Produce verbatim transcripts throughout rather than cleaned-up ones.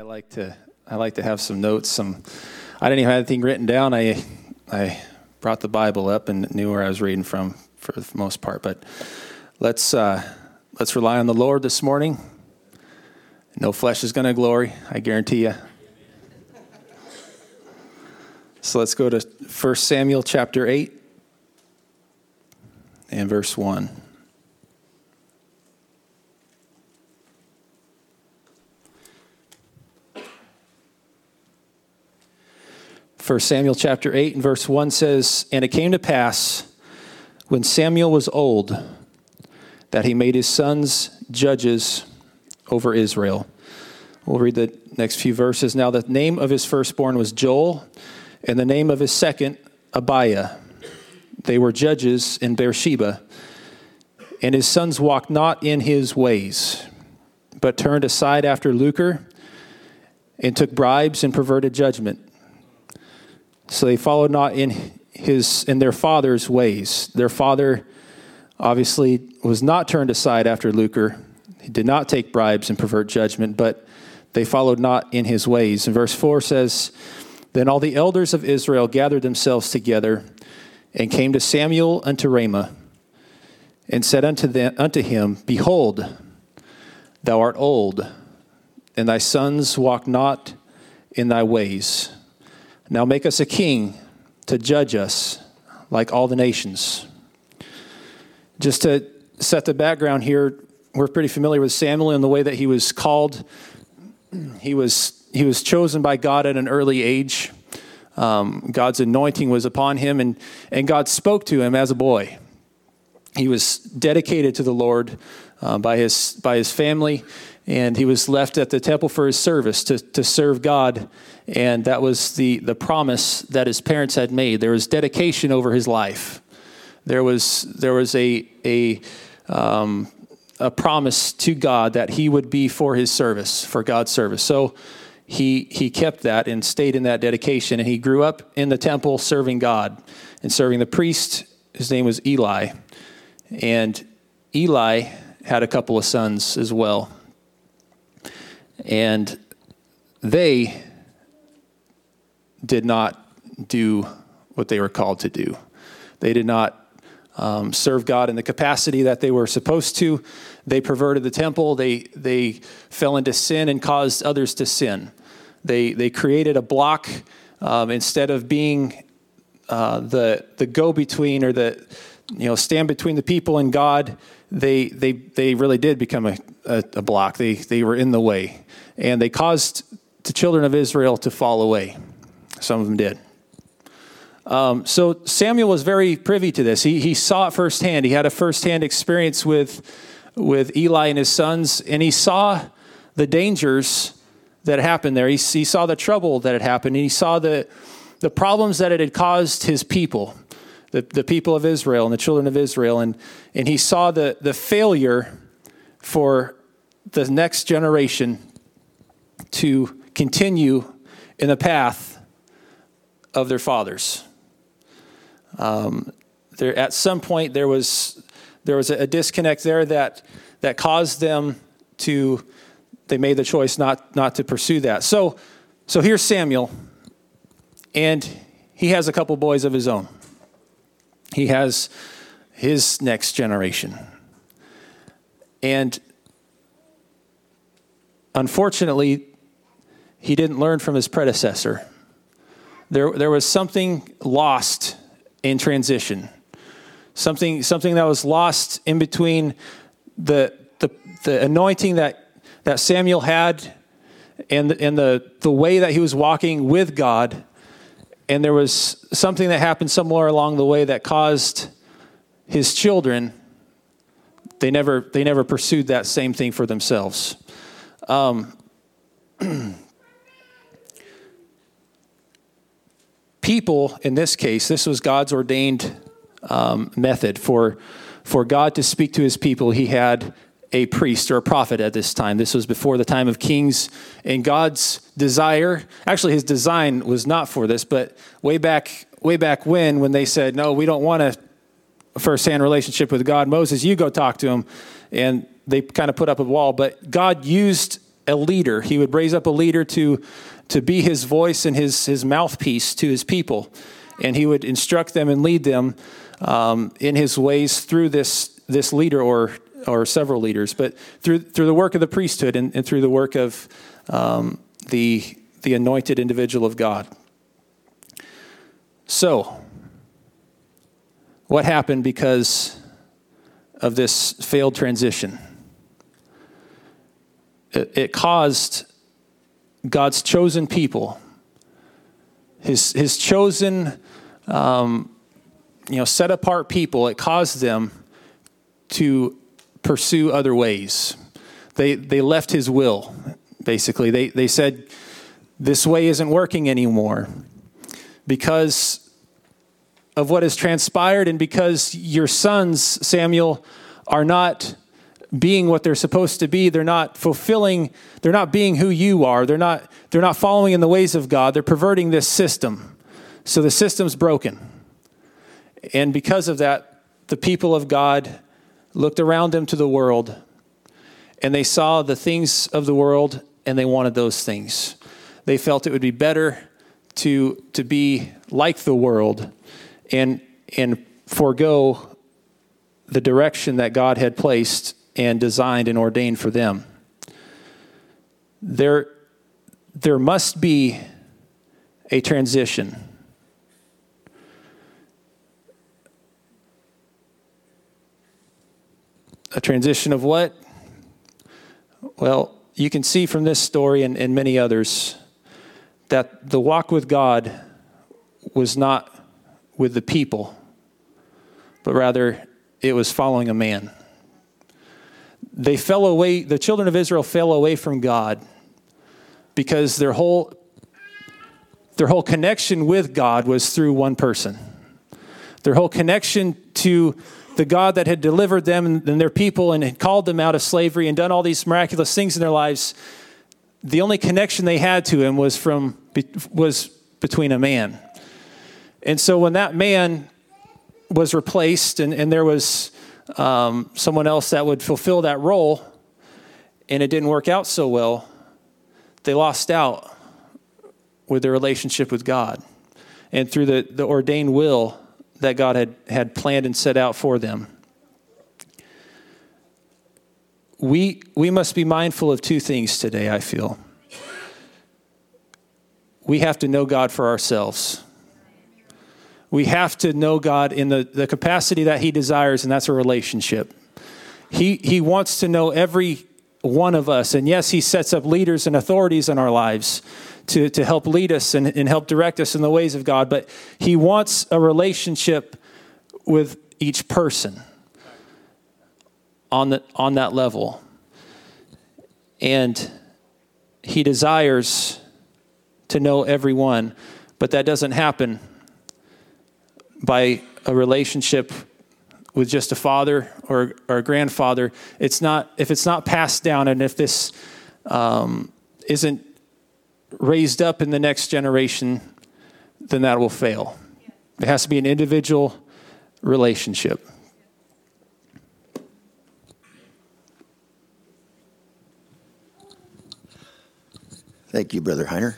like to I like to have some notes. Some I didn't even have anything written down. I I brought the Bible up and knew where I was reading from for the most part. But let's uh, let's rely on the Lord this morning. No flesh is going to glory, I guarantee you. So let's go to First Samuel chapter eight and verse one. First Samuel chapter eight and verse one says, "And it came to pass, when Samuel was old, that he made his sons judges over Israel." We'll read the next few verses. "Now the name of his firstborn was Joel, and the name of his second, Abiah. They were judges in Beersheba. And his sons walked not in his ways, but turned aside after lucre, and took bribes and perverted judgment. So they followed not in his in their father's ways." Their father obviously was not turned aside after lucre. He did not take bribes and pervert judgment, but they followed not in his ways. And verse four says, "Then all the elders of Israel gathered themselves together and came to Samuel unto Ramah, and said unto them unto him, Behold, thou art old, and thy sons walk not in thy ways. Now make us a king to judge us like all the nations." Just to set the background here, we're pretty familiar with Samuel and the way that he was called. He was he was chosen by God at an early age. Um, God's anointing was upon him, and, and God spoke to him as a boy. He was dedicated to the Lord uh, by his by his family, and he was left at the temple for his service to, to serve God. And that was the, the promise that his parents had made. There was dedication over his life. There was there was a a um, a promise to God that he would be for his service, for God's service. So he he kept that and stayed in that dedication. And he grew up in the temple serving God and serving the priest. His name was Eli. And Eli had a couple of sons as well. And they did not do what they were called to do. They did not um, serve God in the capacity that they were supposed to. They perverted the temple. They they fell into sin and caused others to sin. They they created a block um, instead of being uh, the the go-between or the you know stand between the people and God. They they they really did become a, a, a block. They they were in the way, and they caused the children of Israel to fall away. Some of them did. Um, so Samuel was very privy to this. He he saw it firsthand. He had a firsthand experience with with Eli and his sons, and he saw the dangers that happened there. He, he saw the trouble that had happened, and he saw the the problems that it had caused his people, the, the people of Israel and the children of Israel, and and he saw the the failure for the next generation to continue in the path of their fathers. Um, there at some point there was there was a, a disconnect there that that caused them to they made the choice not not to pursue that. So so here's Samuel, and he has a couple boys of his own. He has his next generation. And unfortunately, he didn't learn from his predecessor. There, there was something lost in transition. Something, something that was lost in between the the, the anointing that, that Samuel had and the, and the the way that he was walking with God. And there was something that happened somewhere along the way that caused his children. They never they never pursued that same thing for themselves. Um, People, in this case, this was God's ordained um, method for for God to speak to his people. He had a priest or a prophet at this time. This was before the time of kings. And God's desire, actually his design was not for this, but way back way back when, when they said, no, we don't want a first-hand relationship with God. Moses, you go talk to him. And they kind of put up a wall. But God used a leader. He would raise up a leader to, to be his voice and his, his mouthpiece to his people. And he would instruct them and lead them um, in his ways through this this leader or or several leaders, but through through the work of the priesthood and, and through the work of um, the the anointed individual of God. So, what happened because of this failed transition? It, it caused God's chosen people, his his chosen, um, you know, set apart people. It caused them to pursue other ways. They they left his will. Basically, they they said, "This way isn't working anymore," because of what has transpired, and because your sons, Samuel, are not being what they're supposed to be. They're not fulfilling. They're not being who you are. They're not. They're not following in the ways of God. They're perverting this system. So the system's broken. And because of that, the people of God looked around them to the world, and they saw the things of the world, and they wanted those things. They felt it would be better to to be like the world and and forego the direction that God had placed and designed and ordained for them. There, there must be a transition. A transition of what? Well, you can see from this story and, and many others that the walk with God was not with the people, but rather it was following a man. They fell away, the children of Israel fell away from God because their whole their whole connection with God was through one person. Their whole connection to the God that had delivered them and, and their people and had called them out of slavery and done all these miraculous things in their lives, the only connection they had to him was from was between a man. And so when that man was replaced and, and there was um, someone else that would fulfill that role, and it didn't work out so well, they lost out with their relationship with God and through the, the ordained will that God had, had planned and set out for them. We, we must be mindful of two things today, I feel. We have to know God for ourselves. We have to know God in the, the capacity that he desires, and that's a relationship. He, he wants to know every one of us. And yes, he sets up leaders and authorities in our lives to, to help lead us and, and help direct us in the ways of God. But he wants a relationship with each person on the, on that level. And he desires to know everyone, but that doesn't happen by a relationship with just a father or, or a grandfather. It's not, if it's not passed down, and if this um, isn't raised up in the next generation, then that will fail. It has to be an individual relationship. Thank you, Brother Heiner.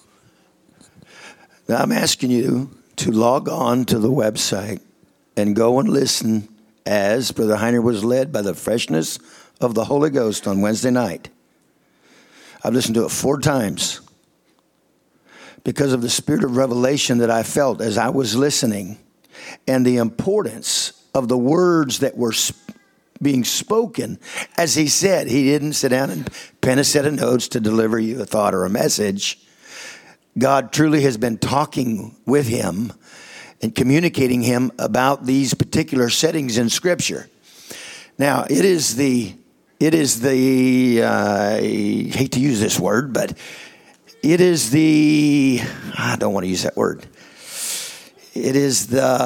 Now I'm asking you to log on to the website and go and listen as Brother Heiner was led by the freshness of the Holy Ghost on Wednesday night. I've listened to it four times because of the spirit of revelation that I felt as I was listening and the importance of the words that were sp- being spoken. As he said, he didn't sit down and pen a set of notes to deliver you a thought or a message. God truly has been talking with him and communicating him about these particular settings in Scripture. Now, it is the, it is the, uh, I hate to use this word, but it is the, I don't want to use that word. It is the,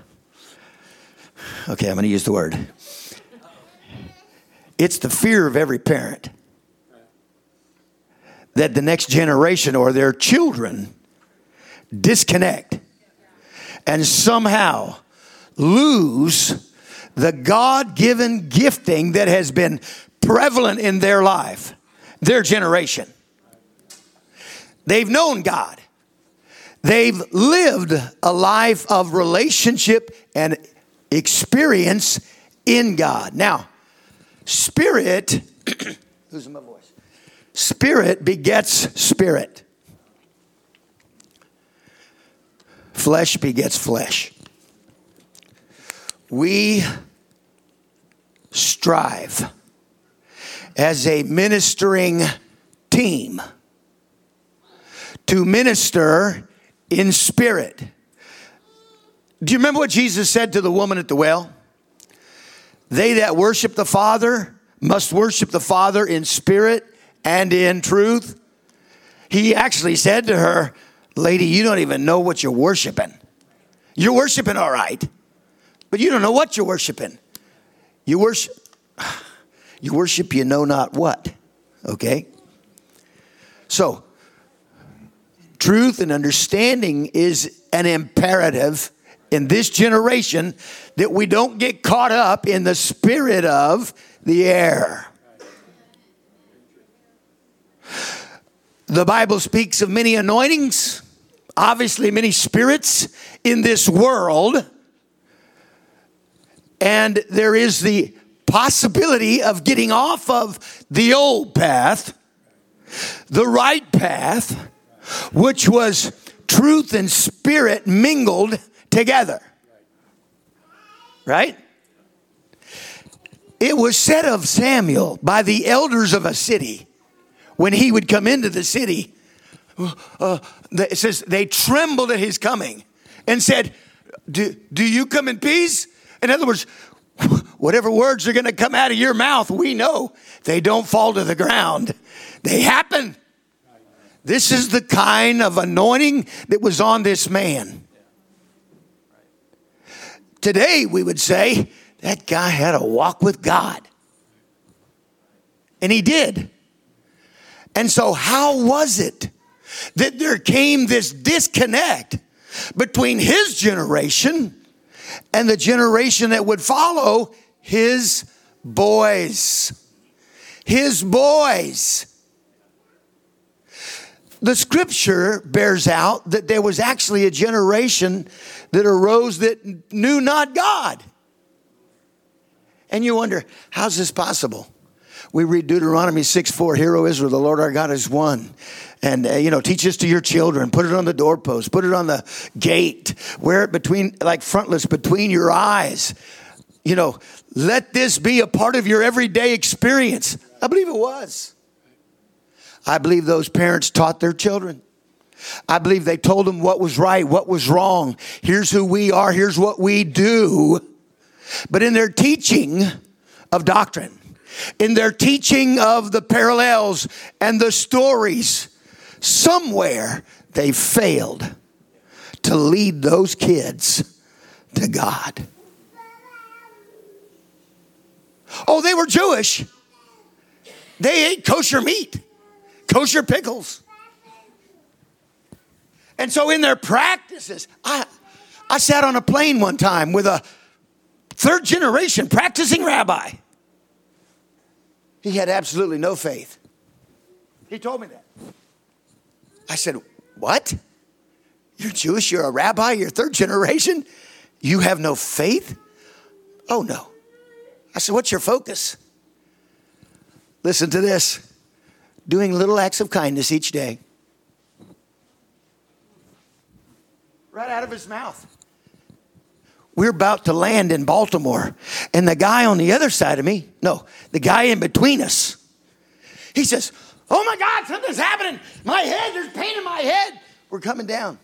okay, I'm going to use the word. It's the fear of every parent that the next generation or their children disconnect and somehow lose the God-given gifting that has been prevalent in their life. their generation. They've known God. They've lived a life of relationship and experience in God. Now, spirit, losing my voice. Spirit begets spirit. Flesh begets flesh. We strive as a ministering team to minister in spirit. Do you remember what Jesus said to the woman at the well? They that worship the Father must worship the Father in spirit and in truth. He actually said to her, lady, you don't even know what you're worshiping. You're worshiping all right, but you don't know what you're worshiping. You worship, you worship you know not what, okay? So, truth and understanding is an imperative in this generation that we don't get caught up in the spirit of the air. The Bible speaks of many anointings, obviously many spirits in this world. And there is the possibility of getting off of the old path, the right path, which was truth and spirit mingled together. Right? It was said of Samuel by the elders of a city, when he would come into the city, uh, it says they trembled at his coming and said, do, do you come in peace? In other words, whatever words are going to come out of your mouth, we know they don't fall to the ground. They happen. This is the kind of anointing that was on this man. Today, we would say, that guy had a walk with God. And he did. And so how was it that there came this disconnect between his generation and the generation that would follow his boys? His boys. The scripture bears out that there was actually a generation that arose that knew not God. And you wonder, how's this possible? We read Deuteronomy six four, Hear, O Israel, the Lord our God is one. And, uh, you know, teach this to your children. Put it on the doorpost. Put it on the gate. Wear it between, like frontlets, between your eyes. You know, let this be a part of your everyday experience. I believe it was. I believe those parents taught their children. I believe they told them what was right, what was wrong. Here's who we are. Here's what we do. But in their teaching of doctrine, in their teaching of the parallels and the stories, somewhere they failed to lead those kids to God. Oh, they were Jewish. They ate kosher meat, kosher pickles. And so in their practices, I, I sat on a plane one time with a third generation practicing rabbi. He had absolutely no faith. He told me that. I said, what? You're Jewish, you're a rabbi, you're third generation? You have no faith? Oh, no. I said, what's your focus? Listen to this. Doing little acts of kindness each day. Right out of his mouth. We're about to land in Baltimore. And the guy on the other side of me, no, the guy in between us, he says, oh my God, something's happening. My head, there's pain in my head. We're coming down.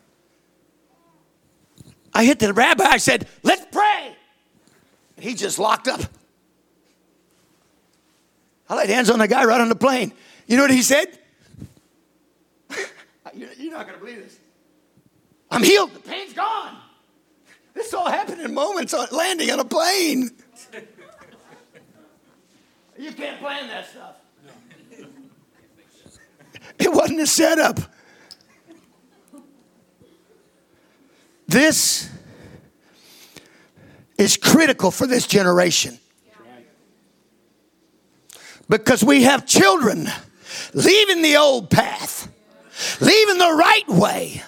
I hit the rabbi. I said, let's pray. And he just locked up. I laid hands on the guy right on the plane. You know what he said? You're not going to believe this. I'm healed. The pain's gone. This all happened in moments on landing on a plane. You can't plan that stuff. It wasn't a setup. This is critical for this generation. Because we have children leaving the old path, leaving the right way,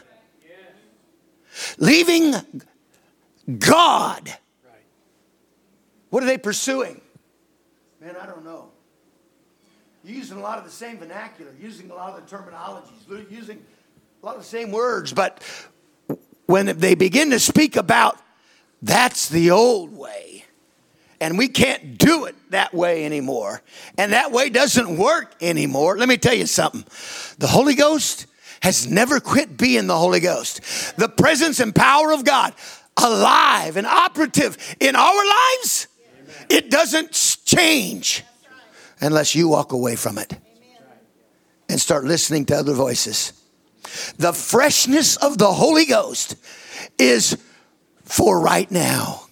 leaving God. What are they pursuing? Man, I don't know. Using a lot of the same vernacular, using a lot of the terminologies, using a lot of the same words. But when they begin to speak about that's the old way, and we can't do it that way anymore, and that way doesn't work anymore, let me tell you something. The Holy Ghost has never quit being the Holy Ghost. The presence and power of God, alive and operative in our lives, Amen. It doesn't change unless you walk away from it and start listening to other voices. The freshness of the Holy Ghost is for right now.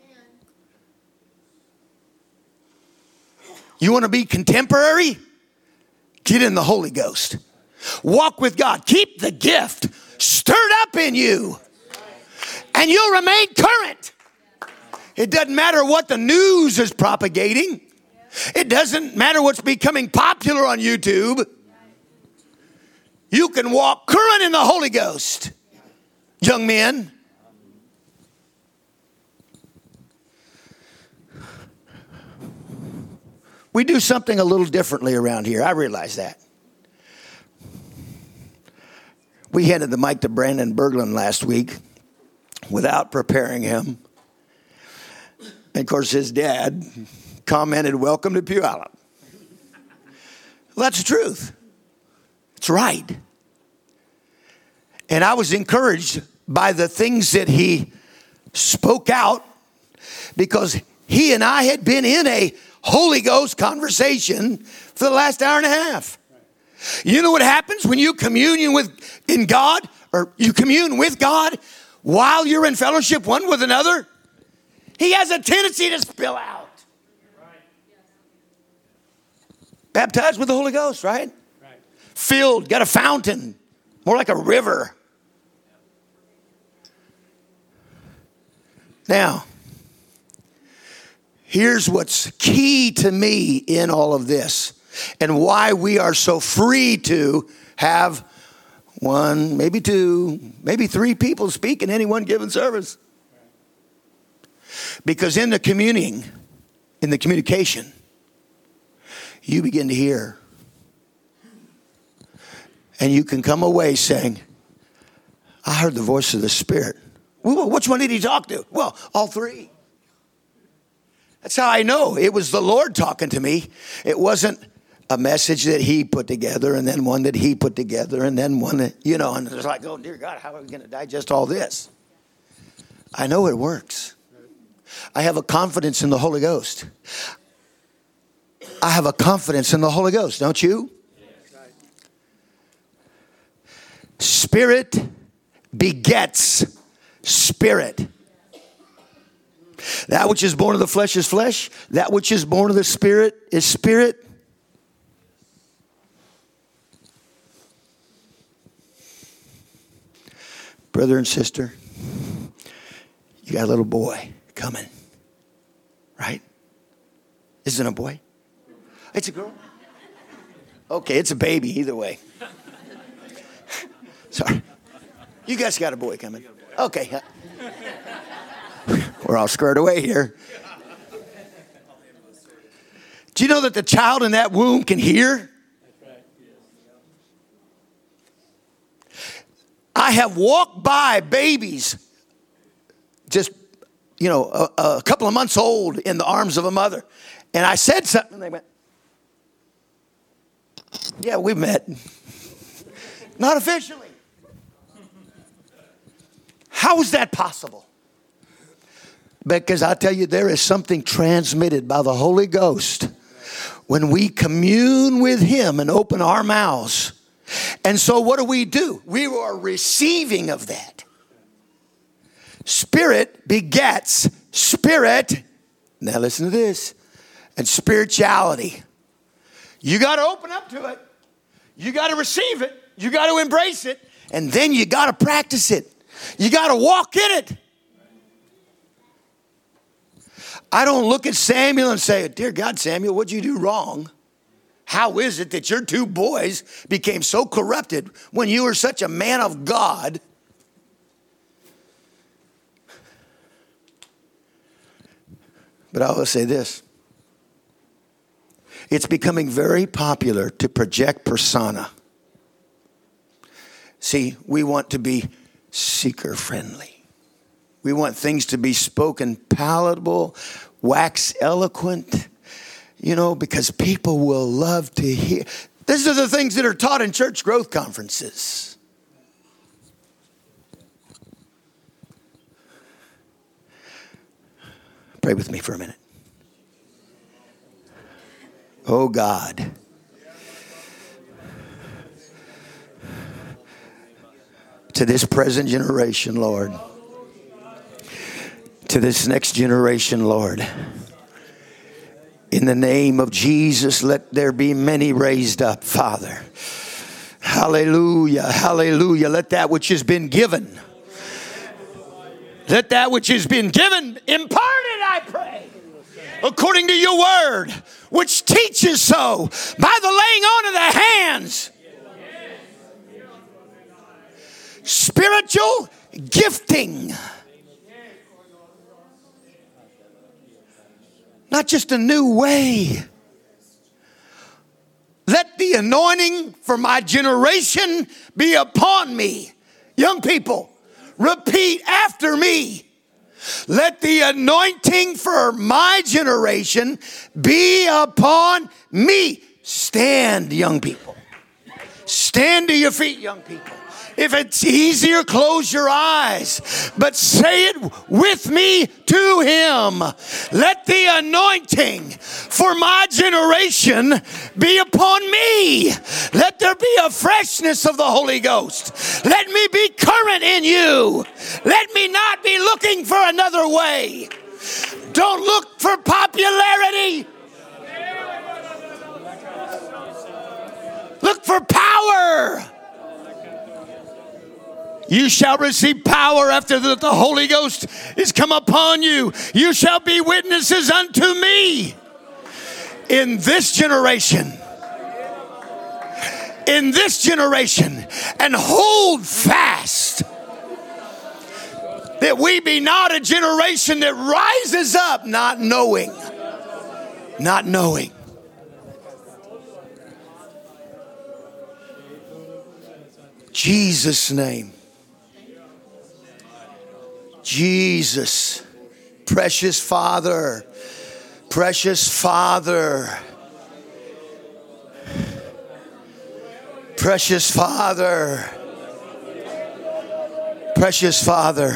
You want to be contemporary? Get in the Holy Ghost. Walk with God. Keep the gift stirred up in you, and you'll remain current. It doesn't matter what the news is propagating. It doesn't matter what's becoming popular on YouTube. You can walk current in the Holy Ghost, young men. We do something a little differently around here. I realize that. We handed the mic to Brandon Berglund last week without preparing him. And of course, his dad commented, "Welcome to Puyallup." Well, that's the truth. It's right. And I was encouraged by the things that he spoke out, because he and I had been in a Holy Ghost conversation for the last hour and a half. You know what happens when you commune with in God, or you commune with God while you're in fellowship one with another? He has a tendency to spill out. Baptized with the Holy Ghost, right? Right. Filled, got a fountain, more like a river. Now, here's what's key to me in all of this, and why we are so free to have one, maybe two, maybe three people speak in any one given service. Because in the communing, in the communication, you begin to hear. And you can come away saying, I heard the voice of the Spirit. Well, which one did he talk to? Well, all three. That's how I know it was the Lord talking to me. It wasn't a message that he put together, and then one that he put together, and then one that, you know, and it's like, oh, dear God, how are we going to digest all this? I know it works. I have a confidence in the Holy Ghost. I have a confidence in the Holy Ghost, don't you? Spirit begets spirit. That which is born of the flesh is flesh. That which is born of the Spirit is spirit. Brother and sister, you got a little boy coming, right? Isn't it a boy? It's a girl? Okay, it's a baby either way. Sorry. You guys got a boy coming. Okay. We're all squared away here. Do you know that the child in that womb can hear? I have walked by babies just, you know, a, a couple of months old in the arms of a mother. And I said something, and they went, yeah, we met. Not officially. How is that possible? Because I tell you, there is something transmitted by the Holy Ghost when we commune with Him and open our mouths. And so what do we do? We are receiving of that. Spirit begets spirit. Now listen to this. And spirituality. You got to open up to it. You got to receive it. You got to embrace it. And then you got to practice it. You got to walk in it. I don't look at Samuel and say, dear God, Samuel, what'd you do wrong? How is it that your two boys became so corrupted when you were such a man of God? But I will say this. It's becoming very popular to project persona. See, we want to be seeker friendly. We want things to be spoken palatable, wax eloquent, you know, because people will love to hear. These are the things that are taught in church growth conferences. Pray with me for a minute. Oh God. To this present generation, Lord. To this next generation, Lord. In the name of Jesus, let there be many raised up, Father. Hallelujah, hallelujah. Let that which has been given, let that which has been given, imparted, I pray, according to your word, which teaches so by the laying on of the hands. Spiritual gifting. Not just a new way. Let the anointing for my generation be upon me. Young people, repeat after me. Let the anointing for my generation be upon me. Stand, young people. Stand to your feet, young people. If it's easier, close your eyes. But say it with me to him. Let the anointing for my generation be upon me. Let there be a freshness of the Holy Ghost. Let me be current in you. Let me not be looking for another way. Don't look for popularity. Look for power. You shall receive power after that the Holy Ghost is come upon you. You shall be witnesses unto me in this generation. In this generation. And hold fast that we be not a generation that rises up not knowing. Not knowing. Jesus' name. Jesus, precious Father, precious Father, precious Father, precious Father.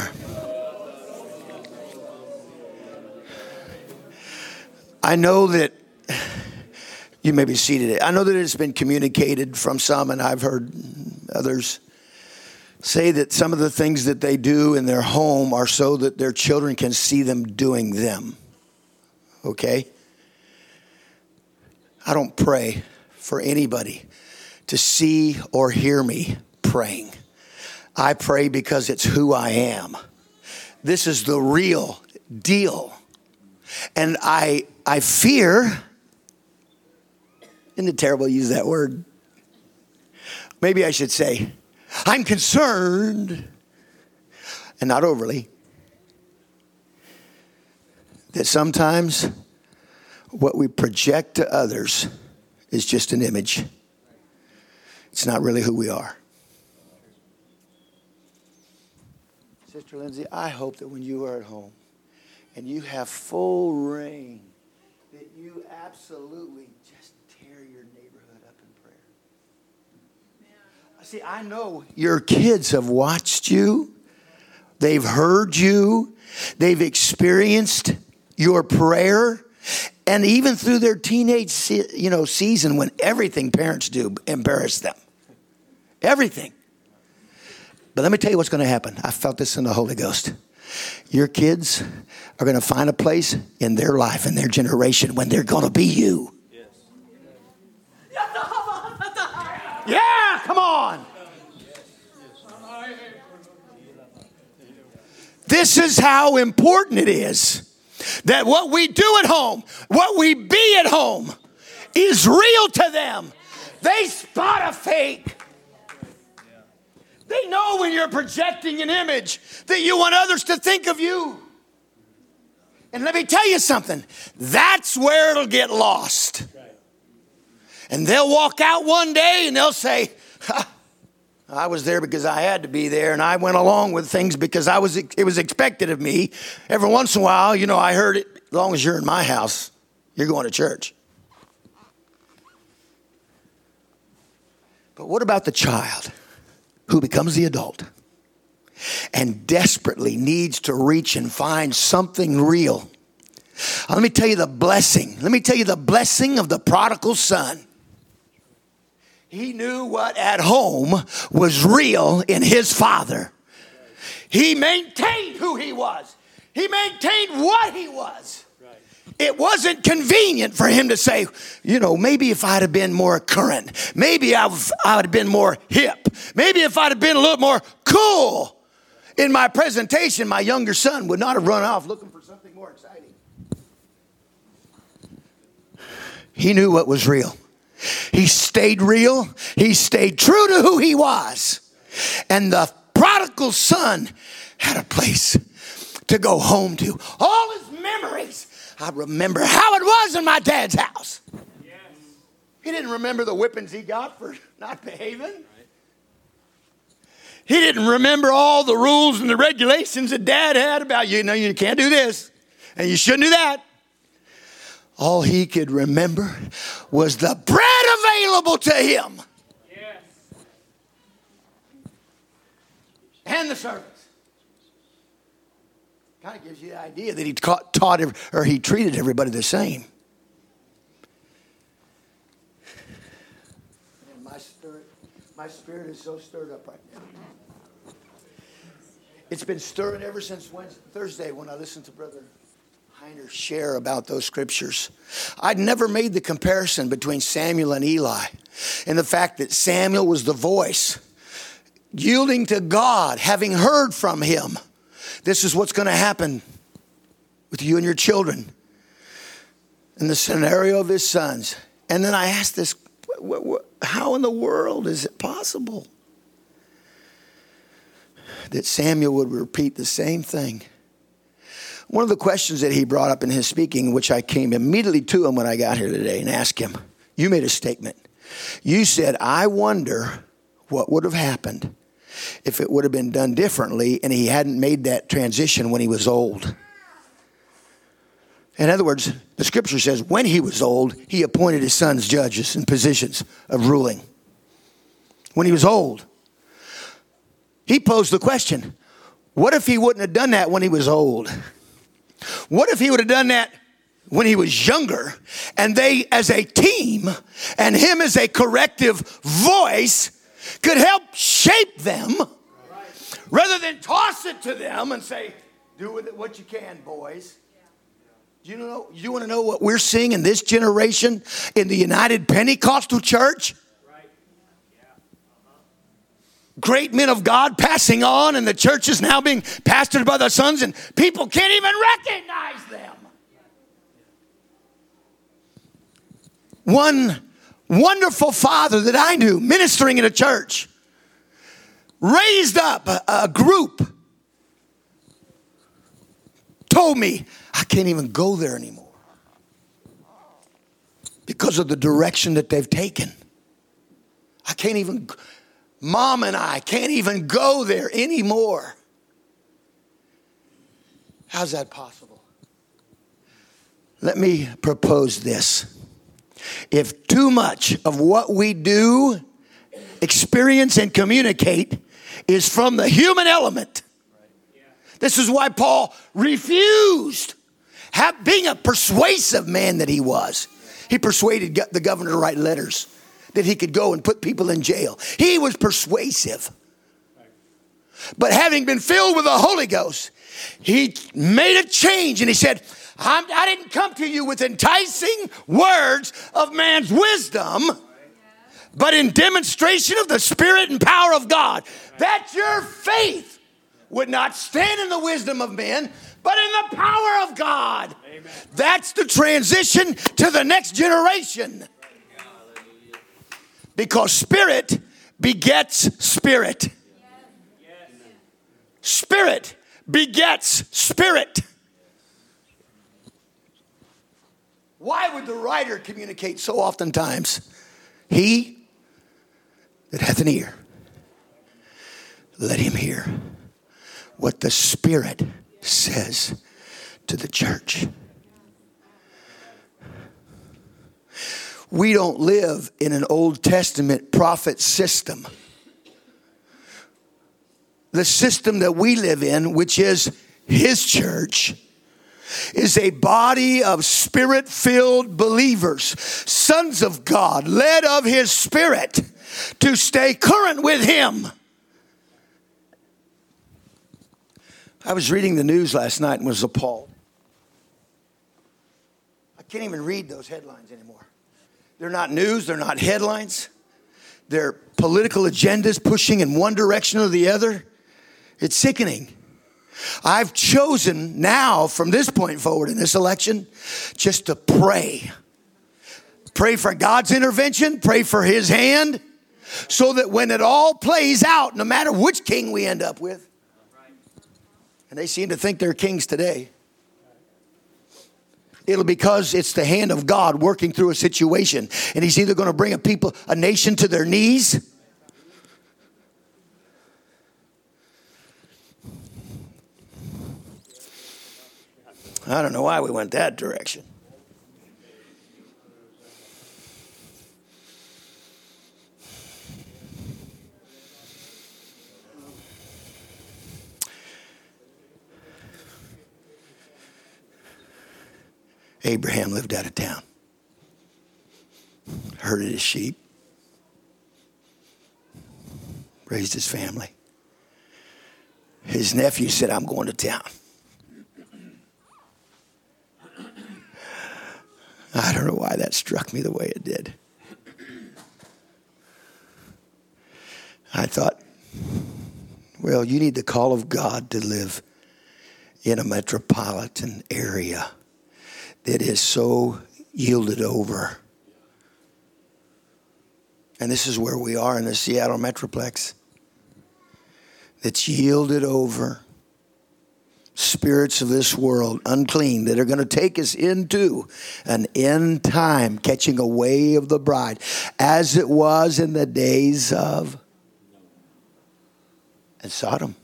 I know that you may be seated. I know that it's been communicated from some, and I've heard others say that some of the things that they do in their home are so that their children can see them doing them. Okay? I don't pray for anybody to see or hear me praying. I pray because it's who I am. This is the real deal. And I I fear, isn't it terrible to use that word? Maybe I should say, I'm concerned, and not overly, that sometimes what we project to others is just an image. It's not really who we are. Sister Lindsay, I hope that when you are at home and you have full reign, that you absolutely just tear your neighborhood up in prayer. See, I know your kids have watched you. They've heard you. They've experienced your prayer. And even through their teenage, you know, season when everything parents do embarrass them. Everything. But let me tell you what's going to happen. I felt this in the Holy Ghost. Your kids are going to find a place in their life, in their generation, when they're going to be you. Yeah, come on. This is how important it is that what we do at home, what we be at home, is real to them. They spot a fake. They know when you're projecting an image that you want others to think of you. And let me tell you something. That's where it'll get lost. And they'll walk out one day and they'll say, ha, I was there because I had to be there, and I went along with things because I was it was expected of me. Every once in a while, you know, I heard it, as long as you're in my house, you're going to church. But what about the child who becomes the adult and desperately needs to reach and find something real? Let me tell you the blessing. Let me tell you the blessing of the prodigal son. He knew what at home was real in his father. He maintained who he was. He maintained what he was. It wasn't convenient for him to say, you know, maybe if I'd have been more current, maybe I would have been more hip, maybe if I'd have been a little more cool in my presentation, my younger son would not have run off looking for something more exciting. He knew what was real. He stayed real. He stayed true to who he was. And the prodigal son had a place to go home to. All his memories. I remember how it was in my dad's house. Yes. He didn't remember the whippings he got for not behaving. He didn't remember all the rules and the regulations that dad had about, you know, you can't do this and you shouldn't do that. All he could remember was the bread available to him. Yes. And the service. Kind of gives you the idea that he taught, taught or he treated everybody the same. And my spirit, my spirit is so stirred up right now. It's been stirring ever since Wednesday, Thursday when I listened to Brother Heiner share about those scriptures. I'd never made the comparison between Samuel and Eli and the fact that Samuel was the voice yielding to God, having heard from him. This is what's going to happen with you and your children. In the scenario of his sons. And then I asked this, how in the world is it possible that Samuel would repeat the same thing? One of the questions that he brought up in his speaking, which I came immediately to him when I got here today and asked him, you made a statement. You said, I wonder what would have happened if it would have been done differently and he hadn't made that transition when he was old. In other words, the scripture says when he was old, he appointed his sons judges in positions of ruling. When he was old, he posed the question, what if he wouldn't have done that when he was old? What if he would have done that when he was younger and they as a team and him as a corrective voice could help shape them rather than toss it to them and say, do with it what you can, boys. You know, you want to know what we're seeing in this generation in the United Pentecostal Church? Great men of God passing on, and the church is now being pastored by the sons, and people can't even recognize them. One wonderful father that I knew ministering in a church raised up a, a group, told me, I can't even go there anymore because of the direction that they've taken. I can't even... Mom and I can't even go there anymore. How's that possible? Let me propose this. If too much of what we do, experience, and communicate is from the human element, this is why Paul refused, have, being a persuasive man that he was. He persuaded the governor to write letters that he could go and put people in jail. He was persuasive. But having been filled with the Holy Ghost, he made a change and he said, I'm, I didn't come to you with enticing words of man's wisdom, but in demonstration of the Spirit and power of God, that your faith would not stand in the wisdom of men, but in the power of God. Amen. That's the transition to the next generation. Because spirit begets spirit. Spirit begets spirit. Why would the writer communicate so oftentimes? He that hath an ear, let him hear what the Spirit says to the church. We don't live in an Old Testament prophet system. The system that we live in, which is His church, is a body of Spirit-filled believers, sons of God, led of His Spirit, to stay current with Him. I was reading the news last night and was appalled. I can't even read those headlines anymore. They're not news, they're not headlines. They're political agendas pushing in one direction or the other. It's sickening. I've chosen now, from this point forward in this election, just to pray. Pray for God's intervention, pray for His hand, so that when it all plays out, no matter which king we end up with, and they seem to think they're kings today, it'll be because it's the hand of God working through a situation. And He's either going to bring a people, a nation to their knees. I don't know why we went that direction. Abraham lived out of town, herded his sheep, raised his family. His nephew said, I'm going to town. I don't know why that struck me the way it did. I thought, well, you need the call of God to live in a metropolitan area that is so yielded over. And this is where we are in the Seattle Metroplex. That's yielded over. Spirits of this world, unclean, that are going to take us into an end time, catching away of the bride, as it was in the days of and Sodom.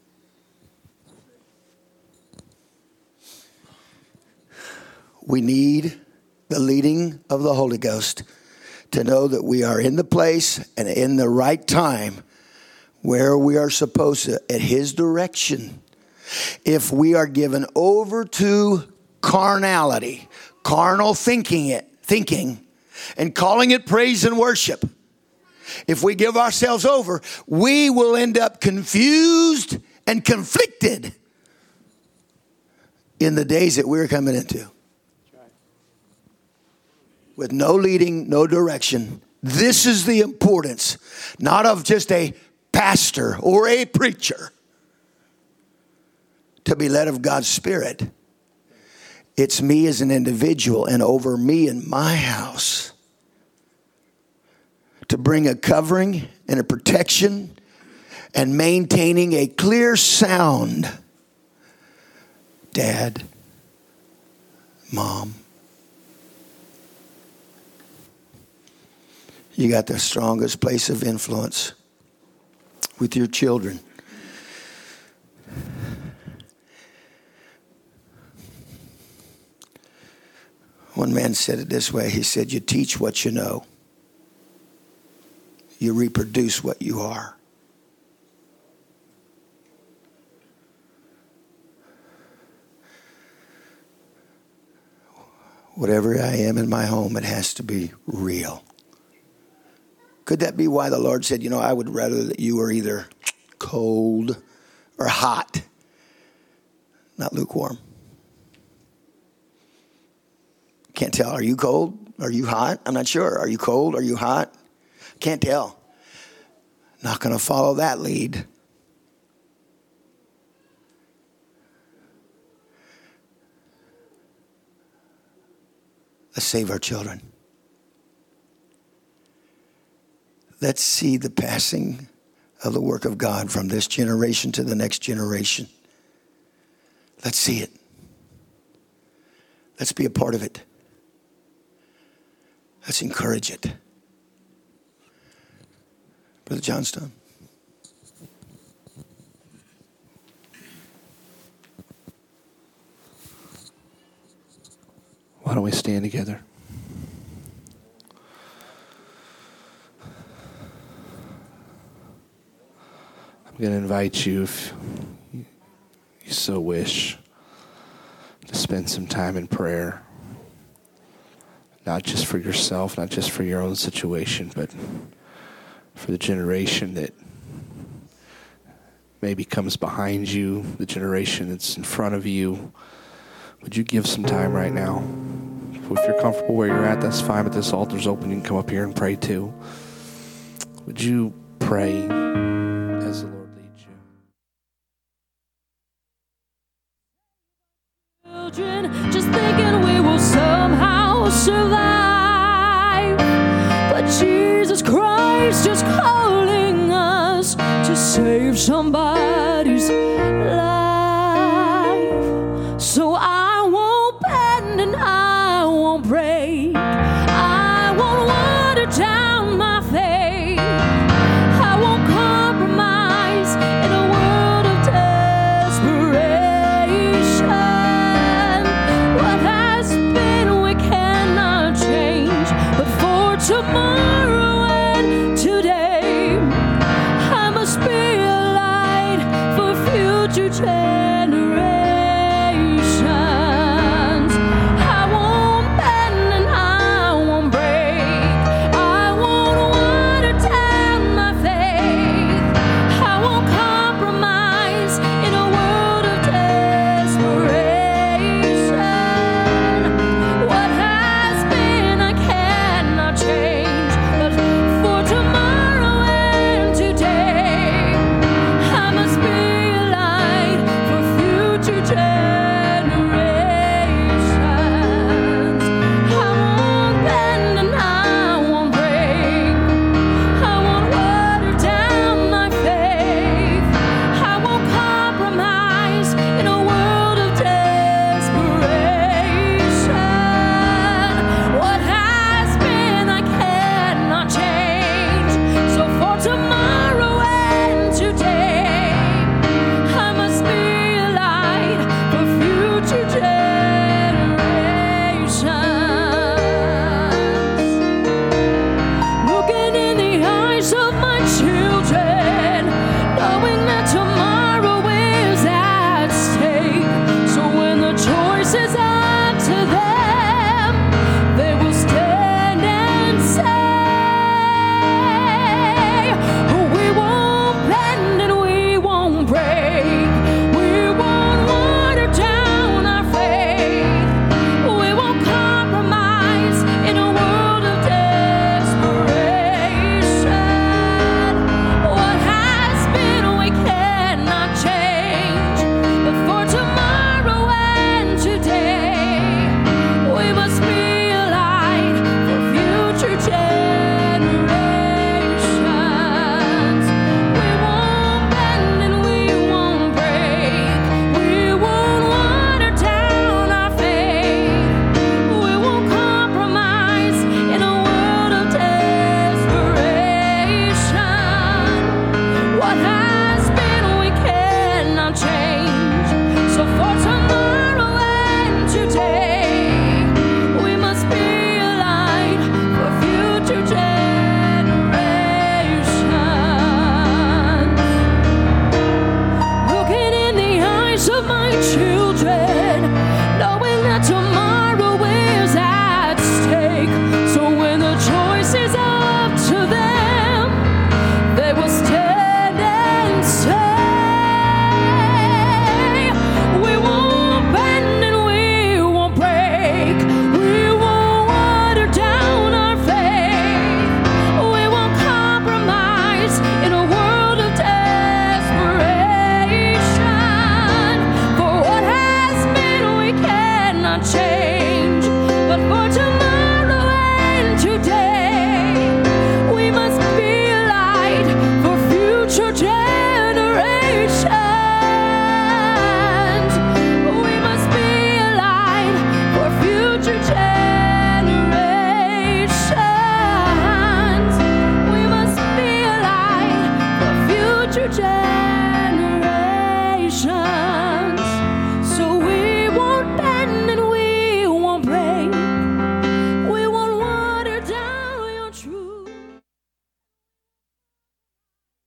We need the leading of the Holy Ghost to know that we are in the place and in the right time where we are supposed to, at His direction. If we are given over to carnality, carnal thinking it, thinking, and calling it praise and worship, if we give ourselves over, we will end up confused and conflicted in the days that we're coming into. With no leading, no direction. This is the importance, not of just a pastor or a preacher, to be led of God's Spirit. It's me as an individual and over me and my house to bring a covering and a protection and maintaining a clear sound. Dad, Mom, you got the strongest place of influence with your children. One man said it this way. He said, you teach what you know. You reproduce what you are. Whatever I am in my home, it has to be real. Could that be why the Lord said, you know, I would rather that you were either cold or hot, not lukewarm? Can't tell. Are you cold? Are you hot? I'm not sure. Are you cold? Are you hot? Can't tell. Not going to follow that lead. Let's save our children. Let's see the passing of the work of God from this generation to the next generation. Let's see it. Let's be a part of it. Let's encourage it. Brother Johnstone. Why don't we stand together? I'm going to invite you, if you so wish, to spend some time in prayer. Not just for yourself, not just for your own situation, but for the generation that maybe comes behind you, the generation that's in front of you. Would you give some time right now? If you're comfortable where you're at, that's fine, but this altar's open. You can come up here and pray too. Would you pray as the Lord leads you? Children, just thinking we will somehow survive, but Jesus Christ is calling us to save somebody's